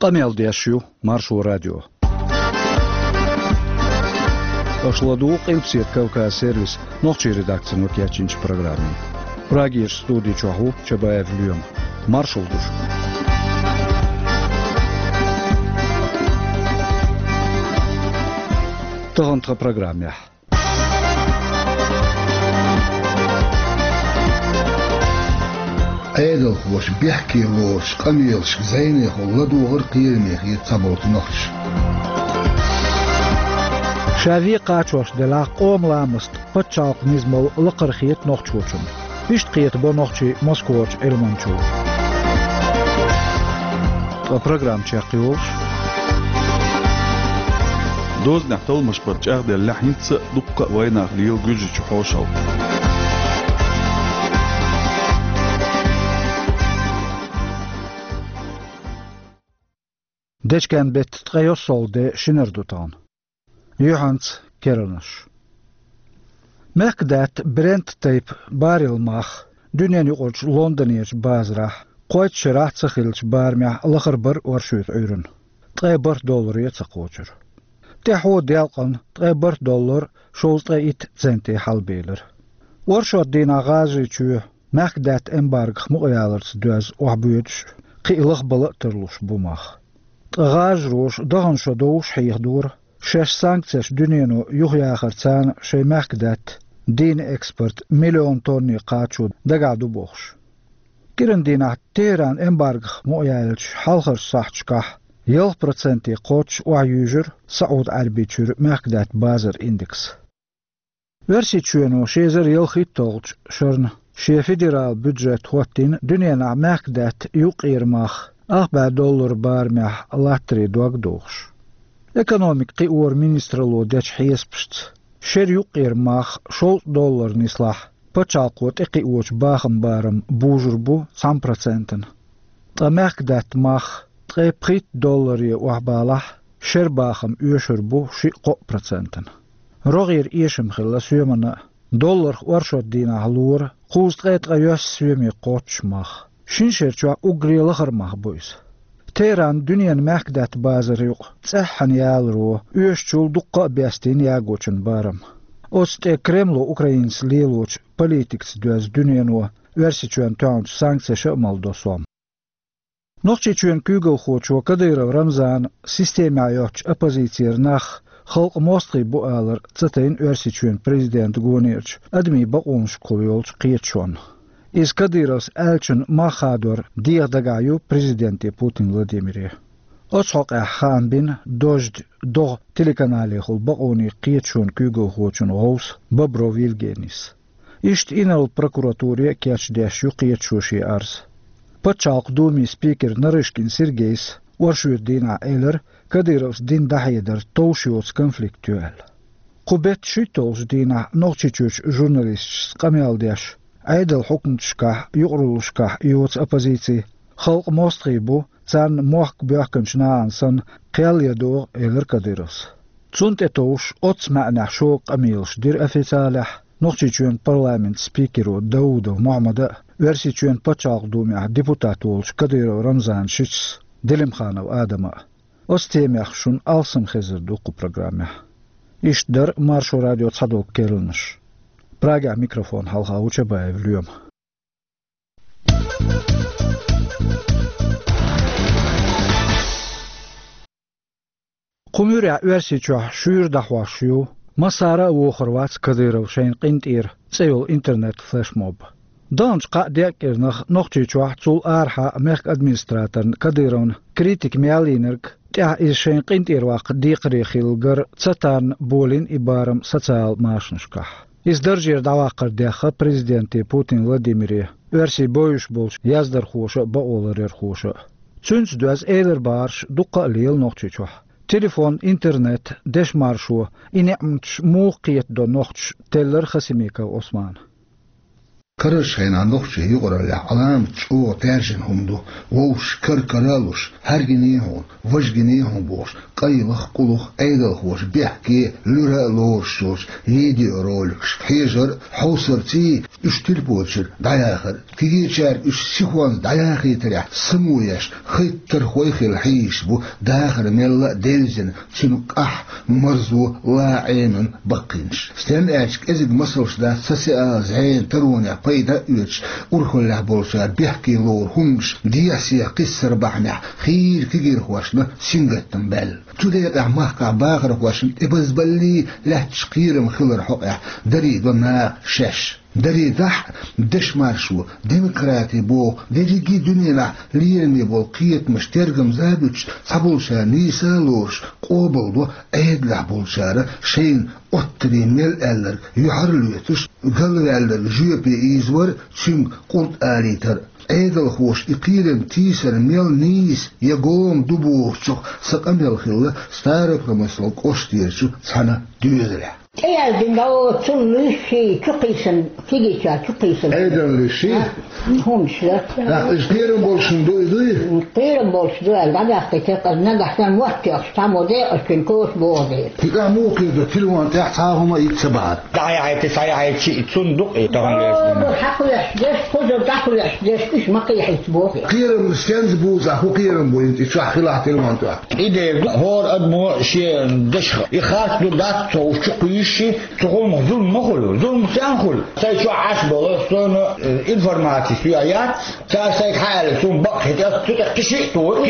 قميل ديشيو مارشو راديو أشلدوق إلبسيت كوكا سيرفيس نوخشي редакцияны وكياتشينش программы. Прагир студии чаху Чабаев Льем. Маршал душ. Тагантха программе. أيضا وش بيحكي وش قميلش زيني خلدو غير قيرني يتصبوت نخش شافي قاچوش دلا قوم لامست بچاق نزمل لقرخيت نخچوچن بيشت قيت بو نخچي موسكوچ المنچو программ чахиолш دوز نحتل مش برجع دل لحنيتس دقة وين ليل جوجي حوشل دچكن بيت تغيوصل دي شنردوتان يوهانس كيرنش مكدات برنت تيب باريل ماخ دنيان يقولش لندنيش بازراح قويت شراح تسخيلش بارميح لخربر ورشوت عيرن $3 يتسقوچر تحو ديالقن $3 شوز تغيت زنتي حالبيلر ورشوت دينا غازي چوه مكدات امبارغ مغيالرس دوز وحبويتش قيلخ بلقترلوش بوماخ غاز روش دهن شدوش حيخدور شش سانكتش دنيانو يغيا خرطان شي مكدات دين اكسبرت 1,000,000 طن قاچو دقعدو بوخش كيرن دينا تيران امبارغ مغيالش حالخر صحچكح 1% قوش وعيوجر سعود عربيتشر مكدات بازر اندكس ورسي تشوينو شيزر يلخي تولش شرن شي فيدرال بودجت هوتين دنيانا مكدات يقير ماخ $4 بارميح لاتري دوغ دوغش اكونوميك قيور مينسترلو داش حيسبشت شير يقير ماخ $1 نسلاح بچالقوت اقيوش باخم بارم بوجربو 3%. مكدات ماخ $3 وحبالح شير باخم يشربو شي %. رغير إيشم خلا سيومنا $1 ورشوت دينا هلور خوز غيوش سيومي قوتش ماخ شنشرچوا أغري لخر ماخ بويس تيران دنيان مكدات بازر يق تسحن يالرو يشچول دقا بيستين ياغوچن بارم أوست كريملو أوكراينس ليلوچ политикс دوز دنيانو ورسيچوان تاونچ سانكسيا شمال دوسوم نوخچيچوان كوغل خوچو كدير رمضان سيستيما يوچ أبوزيتير ناخ خلق موستري بوالر تتين ورسيچوان بريزيدنت غونيرچ أدمي بقونش كوليولچ قيتشون إز كديروس ألچن ماخادور ديغ دقايو بريزيدنتي بوتين فلاديميري أصحق أحان بين دوجد دوغ تيليكانالي خل بقوني قيتشون كوغو خوچن غوص ببرو فيلجينيس إشت إنال بروكوراتوري كياتش داشيو قيتشوشي أرز بچالق دومي سبيكر نرشكين سيرجيس ورشوير دينا إيلر كديروس دين دحيدر توشيوس كونفليكتوال قبت شيتولش دينا نوخچيچوش جورناليست قميال داش عيدل حكمتشكح يقرلشكح يوتس أبوزيتي خلق موستريبو زان موحك بيحكمشنان سن قيال يدور إلر كديروس تسونت اتوش أتس معنى شو قميلش دير أفيتالح نوخچيچوان برلامنت سبيكرو داودو محمد ورسيچوان بچالق دومي ديبوتاتولش كديرو رمضان شيتس دلمخانو آدم أستيميخ شون ألسم خزر دوقو برنامه إش در مارشو راديو تصدوق كيرلنش براغا ميكروفون حلقة وچبايف اليوم قميريا ورسيچوح شوير دحواشيو مسارا وخروات كديرو شين قنتير سيول انترنت فلاش موب دانش قا ديكيرنخ نوخچيچوح تول آرحا ميخ ادمنستراترن كديرون كريتيك ميالينرك تيح إز شين قنتير واق ديقري خيلغر تساتان بولين إبارم ساتسال ماشنشكح إز درجير دواقر ديخا بريزيدنتي بوتين فلاديميري ورسي بويش بولش يازدر خوشة بأولر خوشة تسونس دوز إيلر بارش دقا ليل نوخچيچوح تليفون انترنت دش مارشو إنعمتش موقيت دو نوخش تلر خسيميكا عثمان كرش هين عندك شيء يقرأ له علامة شو ترجن هم دو ووش كرالوش هر جنيهون وش جنيهون بوش قيلخ قلخ أيدخ وش بيحكي لورا لورشوش يدي رولكش حيجر حوصرتي اشتل بوشر داياخر كي شار اش سيخوان داياخي تريح سمويش خيط ترخويخ الحيش بو داخر ملا ديلزن تنق مرزو لا عين بقينش ستان اعشك ازق مصرش دا سسئا زعين تروني بيدا يوش ورخل له بولشار بيحكي لور همش دياسيا قصر بحنح خير كير خواشنا سنجتن بل تولي اعماق باغر خواشن ابز بلي له تشقير مخلر حقع دريد وما شش دريدح دش مارشو ديمقراطي بو ديجي دنيا ليرمي بو قيت مشترقم زابوش صبولشا نيسا لورش قوبل دو ايد لعبولشارة شين اتري ميل الر يحرلوتش قلر الر جيبي ايزور شم قلت آليتر ايدل خوش اقيرم تيسر ميل نيس يقوم دبوشو سقميل خلا ستارك مسلو قوشتيرشو سانا دوزرع ايه دنگاو تلوشي تقيسن تيجيشا تقيسن ايدل لشي همش لا اشتيرم بولشن دوي اشتيرم بولش دوي بعد اختيتك نجحتن وقت اختامو دي اشكن كوش بوزي تيجا موكي دو تلوان تحتاهما يتسبار دعاية سايعة شيء تصندق ايه طبعا حقو يحدش خذوا تحقو يحدش مش مقي يحسبوه قيرم سكنز بوزا هو قيرم بوين تشوح خلاح تلوان توا ايه هور ادمو شيء دشخ يخاط دو دات توشق شيء تقول ظلم مخلو ظلم سانخل سايشو عشبه صون انفورماتي سيايات سايك حال صون بقى تشي تو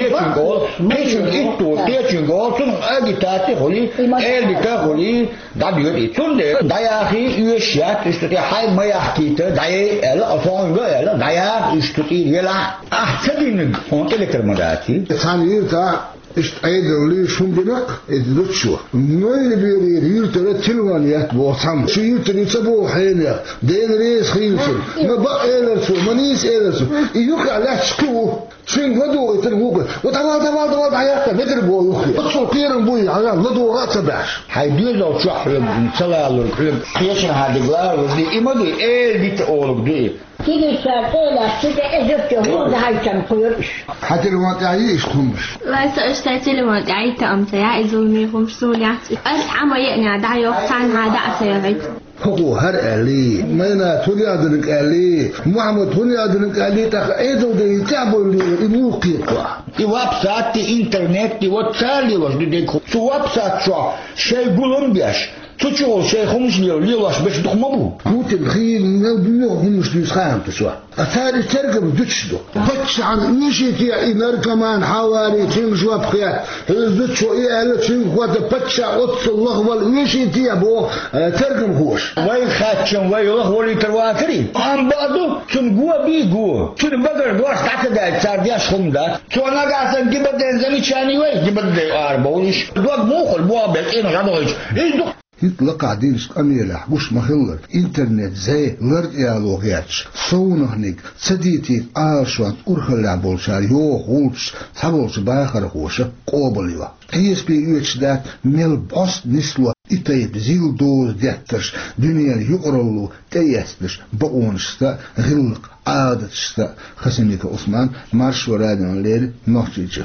تيچنگول صون اگيتاتي خولي الديكا خولي دابيوتي صون داياخي يوشيات استي حي ما يحكيت داي ال افون لا دايا استي يلا احسدين فون الكترمداتي ثانيتا ist eigentlich schon benach ist das schon neue wir hier تلوان يتبو صم شو يتري تبو حينا دين ريس خيلسون ما بقى إلرسو منيس إلرسو يوكي على شكو شين غدو يتنبوك وطبعا حياتا بدر بو يوكي بطل قيرن بوي على لدو غاتا باش حيدوز لو تشحرم سلالر قيشن هادي غلار ودي إمدو إيه دي تقولك دي تيجي شارتيلا تيجي إجبت هو ده هايشان قيرش حتى الوقت عيش تمش واسا اشتايت الوقت عيت أمتا يا إزولمي خمسولياتي أس عما يقنع دعي وقتان هذا أسيغيت هو هر ألي مانا توني أدنك ألي محمد توني أدنك ألي تخيدو دي تعبوا لي موقي قوة دي وابسات دي انترنت دي واتسالي وش دي ديكو سو وابسات شو شاي قولن بيش تشوف شيء خمس ليلاش باش تخمبو قلت الخيل نبيو همش نسخان تسوا أثار تركب دتشدو فتش عن نشيتي إنر كمان حوالي تنجوا بخيات دتشو إيه تنجوا فتش أطس اللغوة نشيتي أبو تركب خوش وين خاتشم وين لغوة ترواتري عم بعضو تنجوا بيجوا تن بدر دواش تعتدى تاردياش خمدا تونا قاسن جبدين زمي شاني وين جبدين أربعونش دوق موخل بوابك إنه جابوش إيه يطلق عدينش قميلة مش مخلر انترنت زي لرد ايالوغياتش صونهنك صديتي آشوان ارخلع بولشار يو غولش ثابولش باخر خوشة قوبليوا قيس بي يوش دات ميل بوست نسلو اتايب زيل دوز ديترش دنيا يقرلو تيستش بقونشتا غلق عادتشتا خسميك عثمان مارش ورادن لير نوحجيجه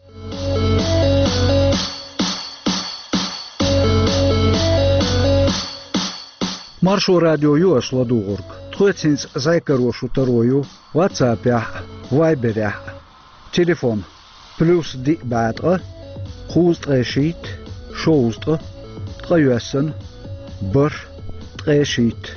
Маршу радио Юаш Ладугург. Тхуэцинс зайкарошу тарою, ватсапях, вайберях. Телефон. Плюс ди бадра, хуст решит, шоустра, троюэсэн, бар, решит.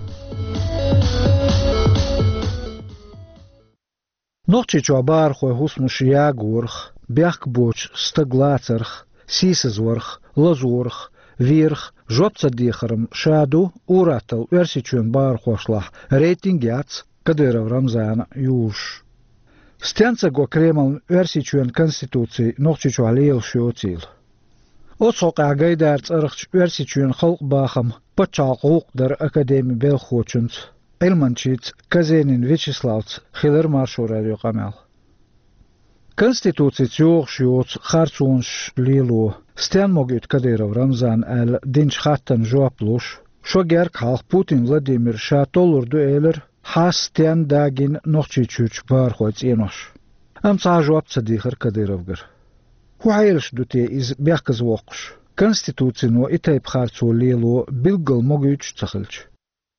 Нохчи чуабар хуэ хусмуш ягурх, бях боч, стаглацарх, сисазварх, лазурх, вирх, жопца дихарам шаду уратал версичун бар хошлах рейтингяц Кадыров Рамзана юж. Стянца го Кремл версичун конституции нохчичу алил шоцил. Оцоқ агайдарц архч версичун халq бахам пачалқуq дар академи белхочунц Элманчиц Казенин Вячеславц Хилер Маршу радио Камел. Конституция цёршёц харцунш лило стян могут Кадыров Рамзан ал динч хаттан жоаплуш шогер халq Путин Владимир Шатолурду элер حاستيان داغين نوخشي تشوش بار خويت إينوش أم صاجواب صديقر كديروفجر هو عيلش دوتي إز بيحكز وقش Конституцию и бхарцу лилу билгал могуч цахалч.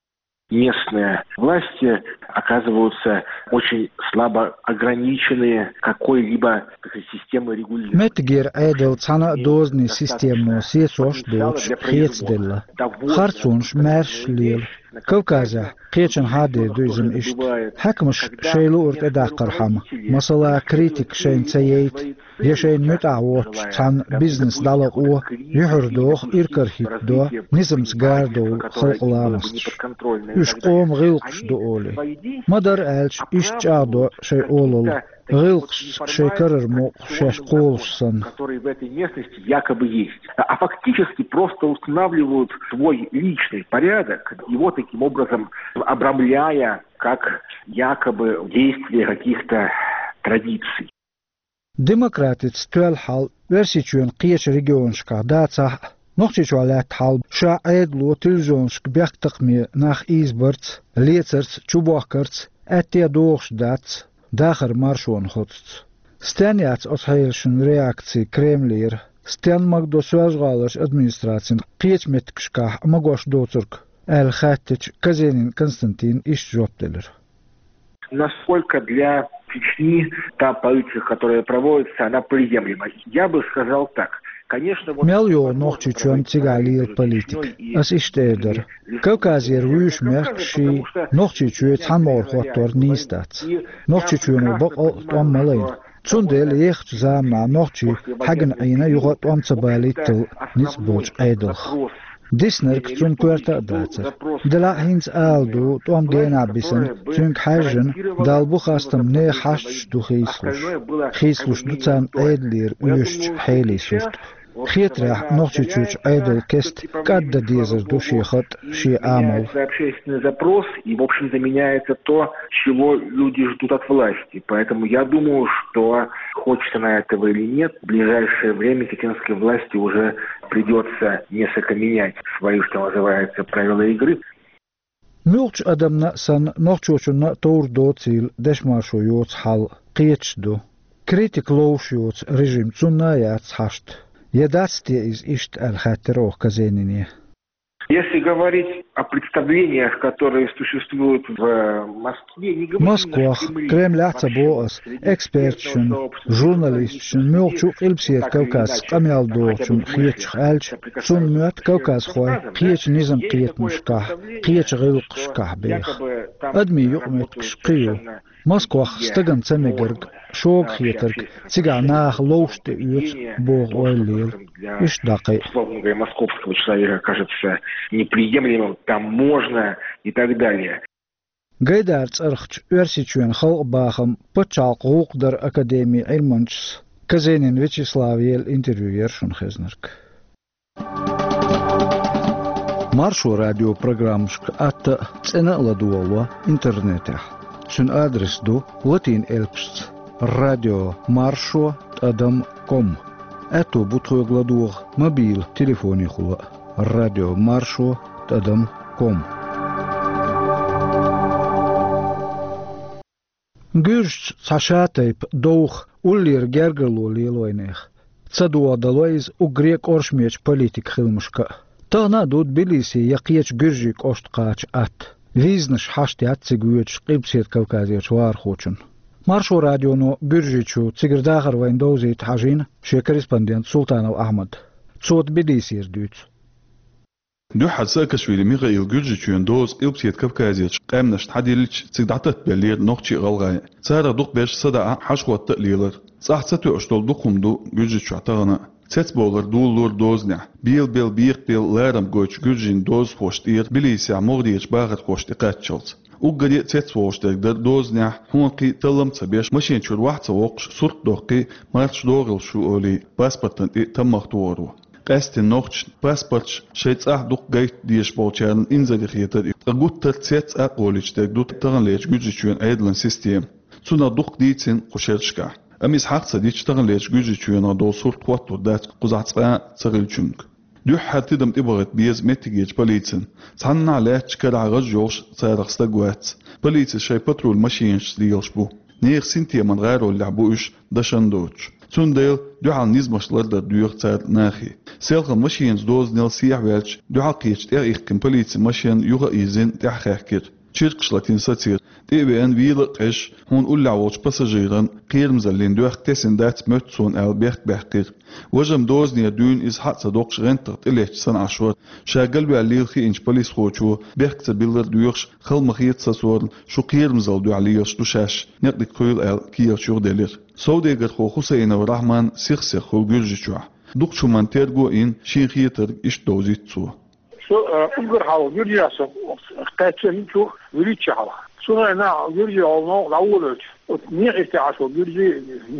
Местные власти оказываются очень слабо ограничены какой-либо системой регулирования. Метгер эдел цана дозни систему сесош доч хецделла. Харцунш мерш лил. Кавказа قيتشن هادي دوزم إشت حكمش شيلو أرت أداقر حم مثلا كريتيك شين سيئت يشين متعوش تان بيزنس دالق او يحردوخ إركر هيت دو نظم سغاردو خلق لامستش يش قوم غلقش دو أولي مدر ألش إشتعدو شي أولول غلقش شي كرر موق شاش قولشسن которые в этой местности якобы есть, а фактически просто устанавливают свой личный порядок, его таким образом обрамляя как якобы действие каких-то традиций. Демократит стуэлхал версичуэн қиеш регионшка дацах нохчичу алят хал ша эдлу телевизионшк бяхтакми нах изберц лецерц чубахкерц әттия доғш дац дахар маршуан хотц. Стяняц отхайлшын реакции Кремлер стян магдо связгалыш администрацин қиеш меткшка магош доцурк Эль Хаттич Казенин Константин Ишджоптелер. Насколько для Чечни та политика, которая проводится, она приемлема? Я бы сказал так. Конечно, вот... Мелью нохчи чуан цигалир политик. Ас иштедер. Кавказер вюш меркши нохчи чует хамор хоттор нистац. Нохчи чуан бакал том малайн. Цундел ехч замна нохчи хаген айна югат том цабалитл нисбоч айдох. Диснерк цун кварта дацер. Дела хинц алду том гена бисен цун хажен далбу хастам не хаш ду хислуш. Хислуш дуцан эдлир уйш хейлисуст. Хитрах нохчичуч айдл кест кадда дезер души хат ши амал. Общественный запрос и, в общем-то, меняется то, чего люди ждут от власти. Поэтому я думаю, что хочется на этого или нет, в ближайшее время чеченской власти уже придется несколько менять свои, что называется, правила игры. Мюлч адамна сан нохчучуна таур доцил дешмашу йоц хал қиечду. Критик лоуш йоц режим цунна яц хашт. Едатствие из ишт аль-хаттерох казенине. Если говорить о представлениях, которые существуют в Москве, не говорим... Москвах, Кремль ацабоас, экспертшин, журналистшин, мёлчук илпсиет Кавказ, камялдоочун, хиеч альч, сун мёт Кавказ хой, хиеч низам қиетмушках, хиеч ғилқшках бех. Адми юқмет кшқию. Москвах стаган цемегерг, шог хиетерг, циганах лоуште уйц, бог ойлил, иш дақай. Условно говоря, московского человека кажется неприемлемым, там можно и так далее. Гайдарц архч версичуен хал бахам почалк гуqдар академии Ильманчс. Казенин Вячеслав ел интервьюер шунхезнерк. Маршу радиопрограммшк атта цена ладуалва интернете. Шун адрес ду латин элпшц радио маршо адам.com. Эту бутхой гладух мобил телефони хула радио маршо адам.com. Гюрш цашатайп доух уллир гергерлу лилойнех. Цадуа далойз у грек оршмеч политик хилмушка. Тана дуд Тбилиси яқиеч гюржик оштқач ат. Визнаш хашти атцигуеч қибсет Кавказиеч вархочун. Маршу радиону гюржичу цигрдахар вайндоузит хажин ше корреспондент Султанов Ахмад. Цот Тбилиси ирдюц. دوحة ساكشويلي ميغايل جوجيتشون دوز إلبسيت كافكازيتش قامناش تحديلش تقدعتت بلير نوخشي غلغاي سارة دوق بيش صدع حشوة تقليلر صح ستو أشتول دوقهم دو جوجيتشو عطاغنا سيت بولر دولور دوزنع بيل بيل لارم جوش جوجين دوز فوشتير بليسيع مغديش باغت خوشتي قاتشلت وقدي سيت فوشتير در دوزنع هونقي تلم تبيش ماشين شور واحد سوقش سورت دوقي مارتش دوغل شو أولي باسبرتن تمختورو قاست النوخش باسبورتش شيت دوق جايت ديش بولشان إنزل خيتر أقول تلتسيت أقولش تقدر تغليش جوجيتشون أيضا سيستم سونا دوق ديتين قشرشكا أميس حق صديق تغليش جوجيتشون دو صورت واتو دات قزعت سغيلشونك دو حتى دم تبغت بيز متجيج بوليسن صحنا على كرع رجوش صارخ استقوات بوليس شاي بترول ماشينش ديلشبو نير سنتي من غيرو اللعبوش دشندوش سونديل دو عن نيزمش لردر دور تار ناخي سيلخ ماشينز دوز نيل سيح ويلش دو عقيش تاريخ كم بوليس ماشين يوغا إيزين تحخير تشيركشلاتين ساتير تيبان ويلقش هون أولعوش باساجيران قير مزلين دوخ تسن دات متسون أو بيخت بحقير وجم دوز نير دون إز حق صدوقش غنترت إليش سن عشور شاقل بعليل خي إنش بوليس خوشو بيخت سبيلر دوخش خل مخيط ساسور شو قير مزل دو عليوش دوشاش نقدك قيل أل كير شور ديلير سوديگر خو حسين ورحمن سيخ خو جرجشوح دوق شو من ترجو إن شين خيتر إش دوزيت سو أقدر حاول جرجع سو قاتل شو وليش حاول شو أنا جرجع الله الأول نيجي تعشوا جرجع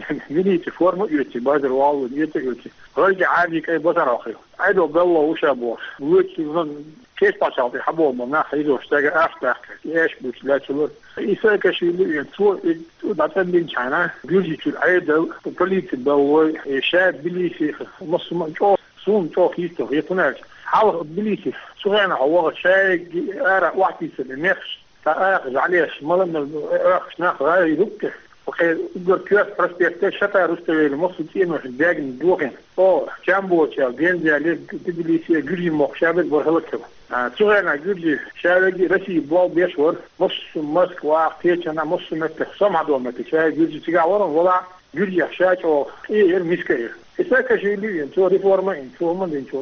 مني تفورم يرتي بادر واو يرتي رجع عادي كي بطر أخي عيدو بالله وش أبوه وش كيف باشا حبوا من ناحية إذا اشتغل أفتح إيش بيش لا تقول إذا كشيء ينتظر بعدين بينشأنا جرجع تقول عيدو بوليت بالله شاد بليسي مصر جو سون جو كيستو يتناش حاول بليسي شو أنا هو شيء أرى واحد يسمينش فأخذ عليه مالنا أخذ ناخذ هاي يدك وكي يقدر كيف برسبكتيف شتا رستوي المصر تين مش داعي ندوقين أو جنبه تيا بينزل عليه تبليسي جري مخشابك برهلك شو أنا جري شارجي رشي بول بيشور مش ماسك واقتيش أنا مش متخصم عدو متشاي جري تيجا ورا ولا جري حشاش أو إيه المسكير إذا كشيء لي إنتوا ريفورما إنتوا من إنتوا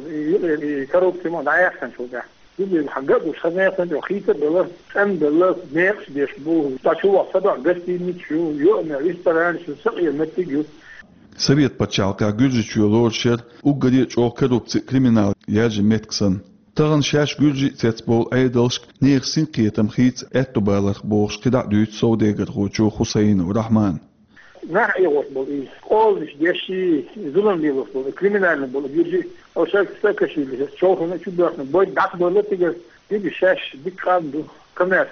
كروب تمان ده أحسن شو ده يبي الحاجات وش خلنا يصنع خيطة بالله أم بالله ناقش بيشبوه تشوه صدق بس يمشوا يؤمن ريستوران شو سقي متجو سبيت بتشالكا جوجي لورشر وقديت أو كروبت كريمنال ياجي متكسن تغن شاش جوجي تتبول أيدلش نير سنقية تمخيط أتبالغ بوش كدا دوت سوديگر خوشو حسين ورحمن نحن يوصل إيه أولش ديشي ظلم بيوصل كريمنال بقول جوجي أو شاك سكشي اللي شوفنا شو بيحنا بوي دعت بقول تيجي يجي شاش ديك عنده كمان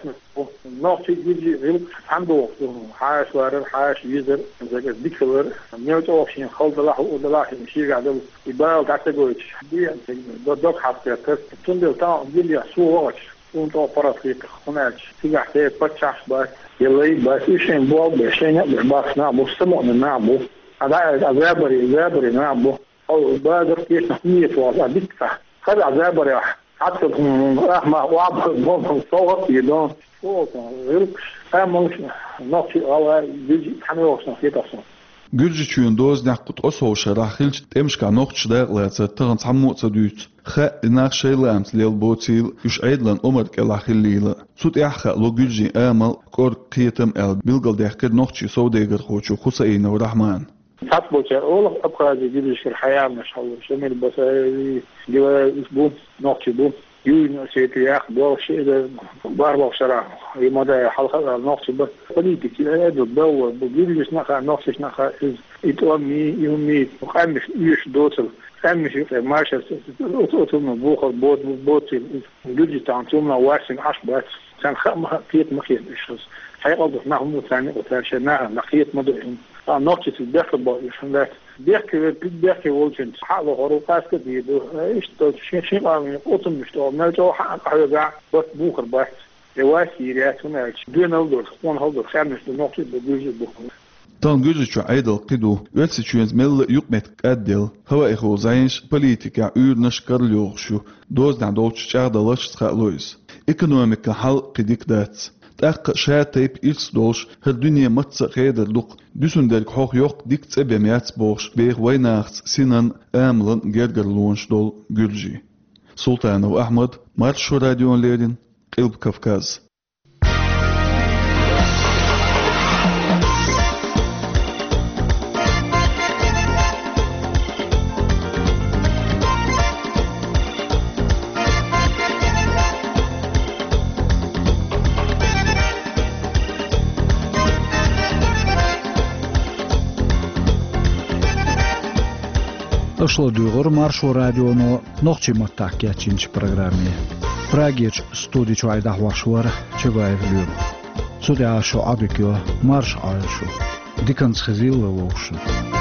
نوع شيء يجي غير عنده حاش وارد حاش يزر زي ديك صور نيوت أوفشين خالد الله والله مشي قاعد يباو دعت بقول دي دوك حتى تندل تاع دي سووش وانتو فراسيك هناك تيجي حتى بتشاش بس يلي بس إيشين بول بيشين بس نعبو سمعنا نعبو هذا زابري نعبو أو بادر كيف نحمية وضع دكتة خلع زابري حتى رحمة وعب بوم صوت يدون صوت غيركش أمش نقطي أو بيجي حنوش نقطي أصلا Gürcü çüyün doz naqut oso şarahilç temşka noqç dağlatsa tığın sammu tsadüt xa naq şeylams lel botil üç aydlan omar kelahillila sut yaxha lo gürcü amal kor qiyatam el bilgal daqir noqçi sovdegar xochu Husayn و Rahman تطبق أول أبقى جديد في الحياة ما شاء الله شمل بس جوا أسبوع نقطة بو يوم سيتياخ بو شيء باربع شراء لماذا حلقة نقطة بس بليتك هذا بو بجيبش نخا نقطة نخا إتوامي يومي وخامس يش دوتل خامس ماشى أوتوم بوخ بوتل جدي تانتومنا واسن عشبات كان خام كيت مخيط إيش حيقضي نحن ثاني وثالثنا نخيط مدرين نقطة الداخل بقى بيحكي وولجنت حاله خروقات كده ايش شيء عامل قطن مش طول نرجع حاجة بس بوخر بس رواسي رياتنا دون هالدور خون هالدور خامس نقطة بجوز بوخر تان جوجو عيدل قدو ويتسيتشونز مل يقمت قدل هو إخو زينش بوليتيكا نش كارليوغشو دوز نعم دوتش شاردلش تخلويس إيكونوميكا حل قديك دات تأق شاتيب إلس دوش هالدنيا متسا خيدر دوق دوسون دالك حوق يوق ديك تسبيميات بوش بيغ ويناخت سينان آملن جرجر لونش دول جرجي سلطان وأحمد مارشو راديون ليرين قلب كفكاز Шло дюгор маршо радионо нохчи маттакя чинч программе. Прагеч студичу айдах вашвар чеваев люм. Судя шо абикё марш айшу. Диканс хзилла вошн.